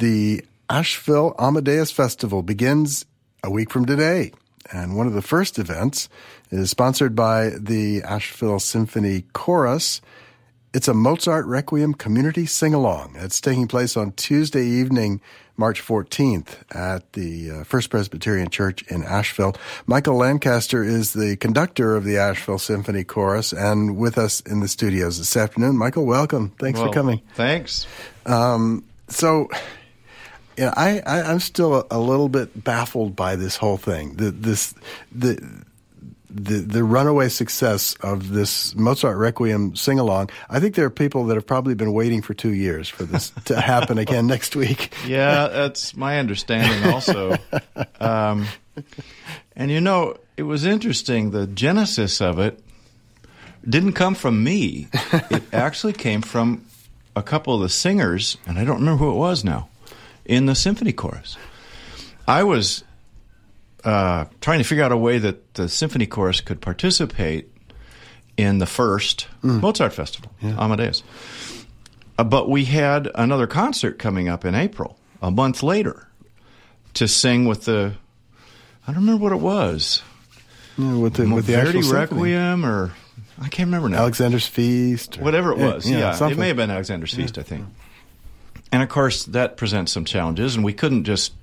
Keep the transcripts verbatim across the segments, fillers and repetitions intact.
the Asheville Amadeus Festival begins a week from today. And one of the first events is sponsored by the Asheville Symphony Chorus. It's a Mozart Requiem community sing-along. It's taking place on Tuesday evening, March fourteenth, at the uh, First Presbyterian Church in Asheville. Michael Lancaster is the conductor of the Asheville Symphony Chorus and with us in the studios this afternoon. Michael, welcome. Thanks well, for coming. Thanks. Um, so... Yeah, I, I, I'm still a, a little bit baffled by this whole thing. The, this, the, the, the runaway success of this Mozart Requiem sing-along. I think there are people that have probably been waiting for two years for this to happen again next week. Yeah, that's my understanding also. Um, and, you know, it was interesting. The genesis of it didn't come from me. It actually came from a couple of the singers, and I don't remember who it was now, in the symphony chorus. I was uh, trying to figure out a way that the symphony chorus could participate in the first mm. Mozart Festival, yeah. Amadeus. Uh, but we had another concert coming up in April, a month later, to sing with the, I don't remember what it was. Yeah, with the, with the actual Requiem or, I can't remember now. Alexander's Feast. Or, Whatever it was, yeah. yeah it may have been Alexander's Feast, yeah. I think. And, of course, that presents some challenges, and we couldn't just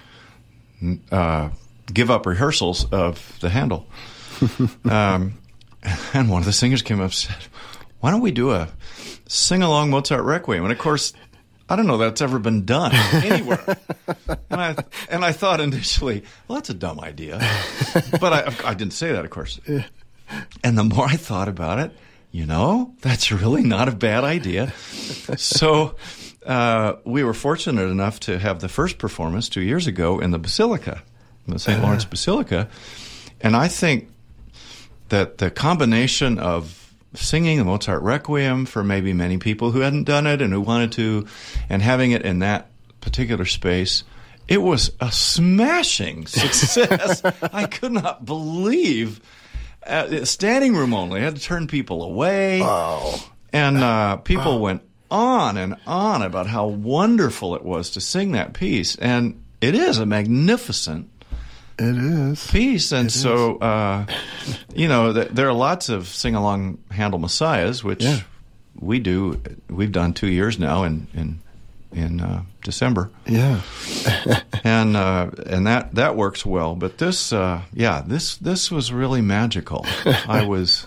uh, give up rehearsals of the Handel. um, and one of the singers came up and said, why don't we do a sing-along Mozart Requiem? And, of course, I don't know that's ever been done anywhere. and, I, and I thought initially, well, that's a dumb idea. But I, I didn't say that, of course. And the more I thought about it, you know, that's really not a bad idea. So... Uh, we were fortunate enough to have the first performance two years ago in the Basilica, in the Saint Lawrence Basilica. And I think that the combination of singing the Mozart Requiem for maybe many people who hadn't done it and who wanted to, and having it in that particular space, it was a smashing success. I could not believe. Uh, standing room only. I had to turn people away. Oh. And uh, people oh. went on and on about how wonderful it was to sing that piece. And it is a magnificent it is. piece. And it so, uh, you know, th- there are lots of sing-along Handel Messiahs, which yeah. we do. We've done two years now in in, in uh, December. Yeah. and uh, and that, that works well. But this, uh, yeah, this, this was really magical. I was...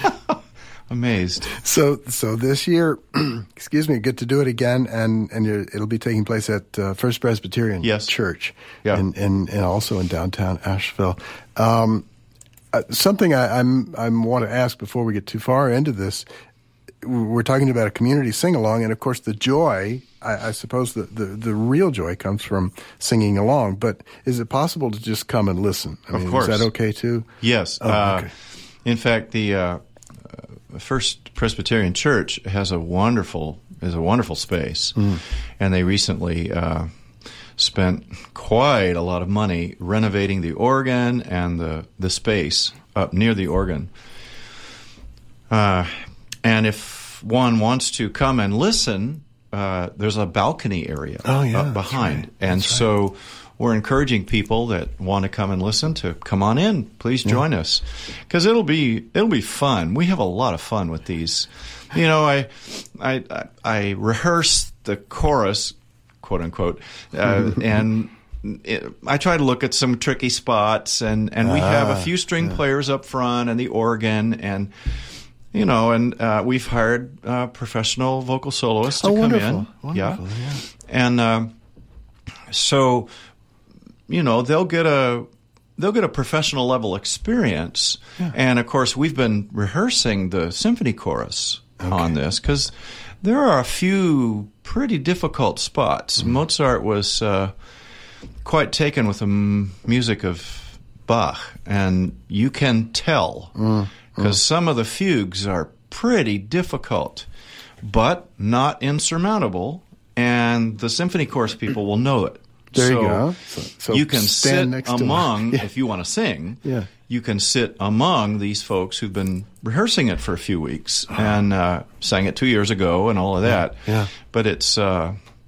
amazed. So, so this year, excuse me, get to do it again, and and you're, it'll be taking place at uh, First Presbyterian yes. Church, yeah, in, in, and also in downtown Asheville. Um, uh, something I, I'm I want to ask before we get too far into this. We're talking about a community sing-along, and of course, the joy. I, I suppose the, the the real joy comes from singing along. But is it possible to just come and listen? I of mean, course, is that okay too? Yes. Oh, uh, okay. In fact, the uh, First Presbyterian Church has a wonderful is a wonderful space, mm. and they recently uh, spent quite a lot of money renovating the organ and the the space up near the organ. Uh, and if one wants to come and listen, uh, there's a balcony area oh, yeah, up behind, right. and that's so. Right. We're encouraging people that want to come and listen to come on in. Please join yeah. us, because it'll be it'll be fun. We have a lot of fun with these. You know, I I I, I rehearse the chorus, quote unquote, uh, and it, I try to look at some tricky spots, and, and we ah, have a few string yeah. players up front and the organ, and you know, and uh, we've hired uh, professional vocal soloists to oh, come wonderful. in. Wonderful. Yeah, yeah. and um, so. You know, they'll get a they'll get a professional level experience, yeah. and of course, we've been rehearsing the symphony chorus okay. on this because there are a few pretty difficult spots. Mm. Mozart was uh, quite taken with the m- music of Bach, and you can tell because mm. mm. some of the fugues are pretty difficult, but not insurmountable, and the symphony chorus people will know it. There so you go. So, so you can sit next among, to yeah. if you want to sing, yeah. you can sit among these folks who've been rehearsing it for a few weeks and uh, sang it two years ago and all of that. Yeah. yeah. But it's uh,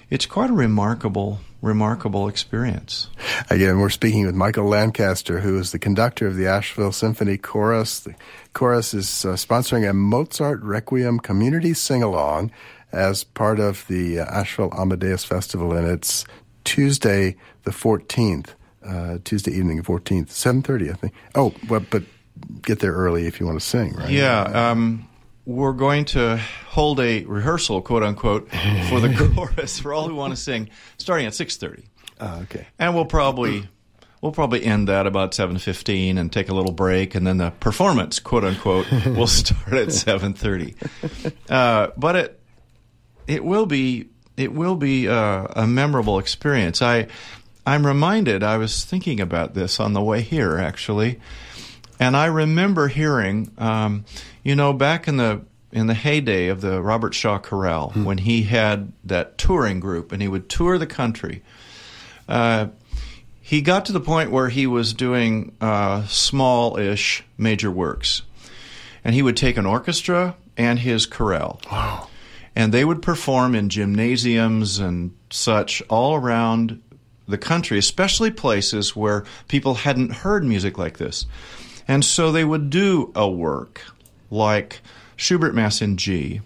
it's quite a remarkable, remarkable experience. Again, we're speaking with Michael Lancaster, who is the conductor of the Asheville Symphony Chorus. The chorus is uh, sponsoring a Mozart Requiem community sing-along as part of the uh, Asheville Amadeus Festival, and it's Tuesday the fourteenth, uh, Tuesday evening the fourteenth, seven thirty, I think. Oh, but, but get there early if you want to sing, right? Yeah, um, we're going to hold a rehearsal, quote-unquote, for the chorus for all who want to sing, starting at six thirty. Oh, okay. And we'll probably we'll probably end that about seven fifteen and take a little break, and then the performance, quote-unquote, will start at seven thirty. Uh, but it it will be it will be uh, a memorable experience. I I'm reminded, I was thinking about this on the way here, actually, and I remember hearing, um, you know, back in the in the heyday of the Robert Shaw Chorale, hmm. when he had that touring group and he would tour the country, uh, he got to the point where he was doing uh, small-ish major works. And he would take an orchestra and his chorale. Wow. And they would perform in gymnasiums and such all around the country, especially places where people hadn't heard music like this. And so they would do a work like Schubert Mass in G,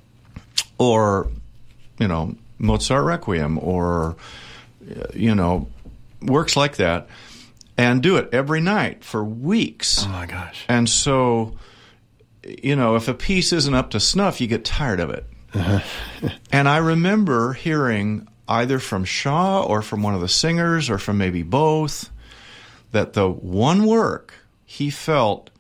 or, you know, Mozart Requiem, or, you know, works like that, and do it every night for weeks. Oh, my gosh. And so, you know, if a piece isn't up to snuff, you get tired of it. Uh-huh. And I remember hearing either from Shaw or from one of the singers or from maybe both that the one work he felt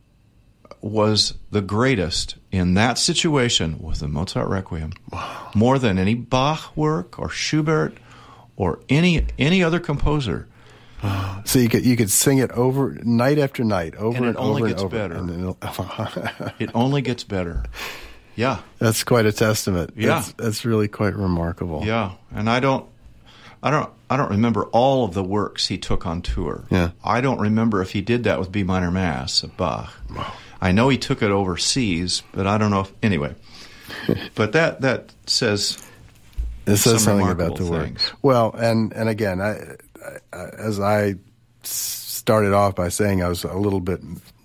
was the greatest in that situation was the Mozart Requiem. Wow. More than any Bach work or Schubert or any any other composer. Wow. So you could you could sing it over night after night, over and, and, it over only and gets over. better. And then It only gets better. Yeah. That's quite a testament. Yeah. That's, that's really quite remarkable. Yeah. And I don't I don't I don't remember all of the works he took on tour. Yeah. I don't remember if he did that with B minor Mass of Bach. Wow. I know he took it overseas, but I don't know if anyway. But that that says it says some something about the things. work. Well, and and again, I, I, as I started off by saying, I was a little bit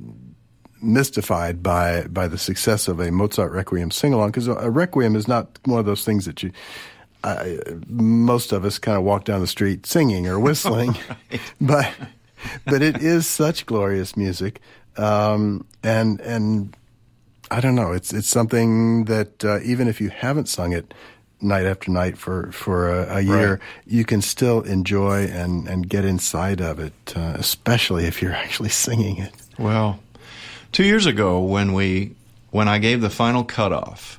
mystified by by the success of a Mozart Requiem sing-along, because a Requiem is not one of those things that you I, most of us kind of walk down the street singing or whistling, right. but but it is such glorious music, um, and and I don't know, it's it's something that uh, even if you haven't sung it night after night for for a, a year, right. you can still enjoy and and get inside of it, uh, especially if you're actually singing it. Well, two years ago when we when I gave the final cutoff,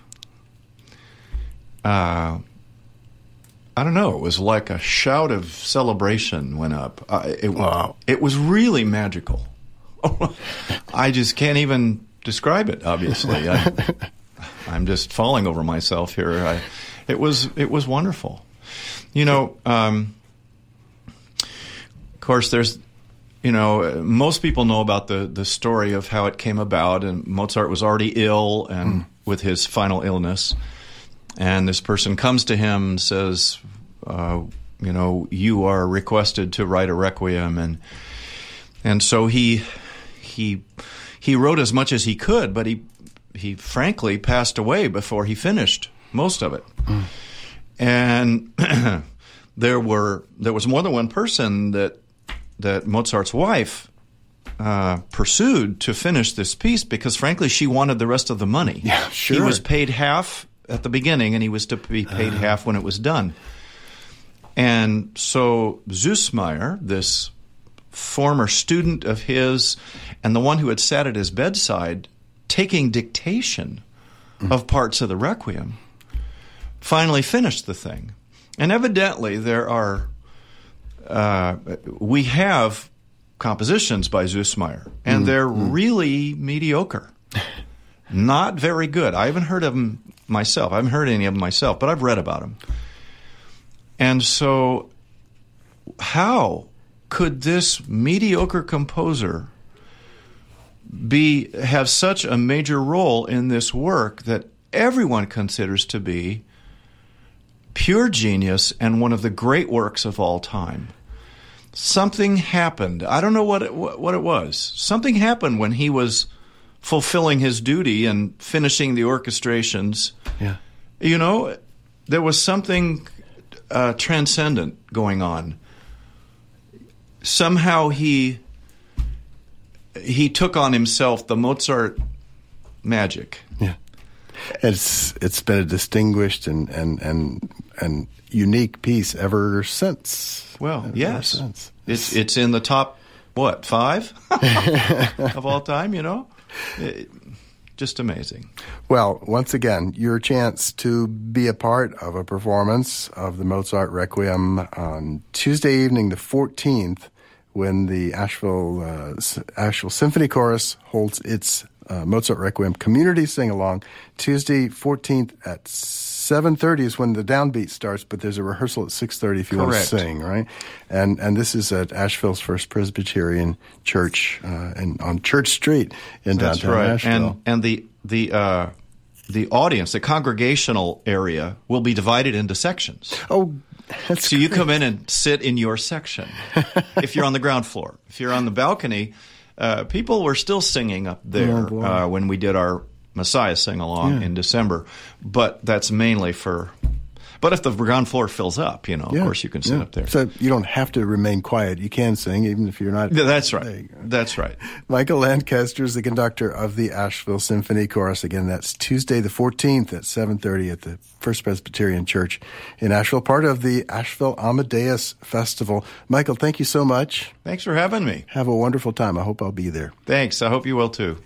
uh, I don't know, it was like a shout of celebration went up. Uh, it, wow. It was really magical. I just can't even describe it, obviously. I, I'm just falling over myself here. I, it was it was wonderful. You know, um, of course, there's, you know, most people know about the, the story of how it came about, and Mozart was already ill and mm. with his final illness. And this person comes to him and says, uh, you know, you are requested to write a requiem. And and so he he he wrote as much as he could, but he he frankly passed away before he finished most of it. Mm. And there were there was more than one person that that Mozart's wife uh, pursued to finish this piece because, frankly, she wanted the rest of the money. Yeah, sure. He was paid half at the beginning, and he was to be paid uh. half when it was done. And so Süssmayr, this former student of his and the one who had sat at his bedside taking dictation mm. of parts of the Requiem, finally finished the thing. And evidently there are, uh, we have compositions by Süssmayr, and mm. they're mm. really mediocre. Not very good. I haven't heard of them myself. I haven't heard any of them myself, but I've read about them. And so how could this mediocre composer be have such a major role in this work that everyone considers to be pure genius and one of the great works of all time. Something happened. I don't know what it, what it was. Something happened when he was fulfilling his duty and finishing the orchestrations. Yeah. You know, there was something uh, transcendent going on. Somehow he he took on himself the Mozart magic. Yeah. It's it's been a distinguished and and and, and unique piece ever since. Well, ever yes, since. it's it's in the top what five of all time. You know, it, just amazing. Well, once again, your chance to be a part of a performance of the Mozart Requiem on Tuesday evening, the fourteenth, when the Asheville uh, Asheville Symphony Chorus holds its uh, Mozart Requiem community sing-along. Tuesday fourteenth at seven thirty is when the downbeat starts, but there's a rehearsal at six thirty if you Correct. want to sing, right? And and this is at Asheville's First Presbyterian Church uh, in, on Church Street in That's downtown right. Asheville. And and the the uh, the audience, the congregational area, will be divided into sections. Oh, that's So you great. come in and sit in your section. If you're on the ground floor, if you're on the balcony, uh, people were still singing up there Oh, boy. uh, when we did our Messiah sing along Yeah. in December. But that's mainly for. But if the ground floor fills up, you know, Yeah, of course you can sit yeah. up there. So you don't have to remain quiet. You can sing even if you're not. Yeah, that's There you right. go. That's right. Michael Lancaster is the conductor of the Asheville Symphony Chorus. Again, that's Tuesday the fourteenth at seven thirty at the First Presbyterian Church in Asheville, part of the Asheville Amadeus Festival. Michael, thank you so much. Thanks for having me. Have a wonderful time. I hope I'll be there. Thanks. I hope you will too.